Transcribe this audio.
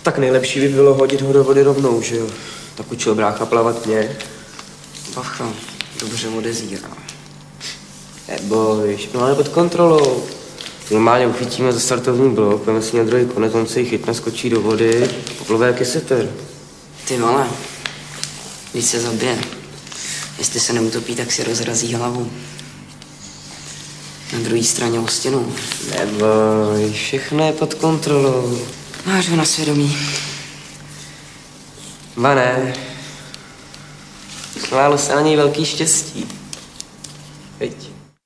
Tak nejlepší by bylo hodit ho do vody rovnou, že jo? Tak učil brácha plavat mě. Bacha, dobře odezírá. Neboj, máme pod kontrolou. Normálně uchytíme za startovní blok, půjdeme si na druhý konec, on se jí chytne, skočí do vody, poplove jak setter. Ty vole, víc se zabije. Jestli se neutopí, tak si rozrazí hlavu. Na druhé straně o stěnu. Neboj, všechno je pod kontrolou. Máš ho na svědomí. Vané, smálo se na něj velký štěstí. Veď.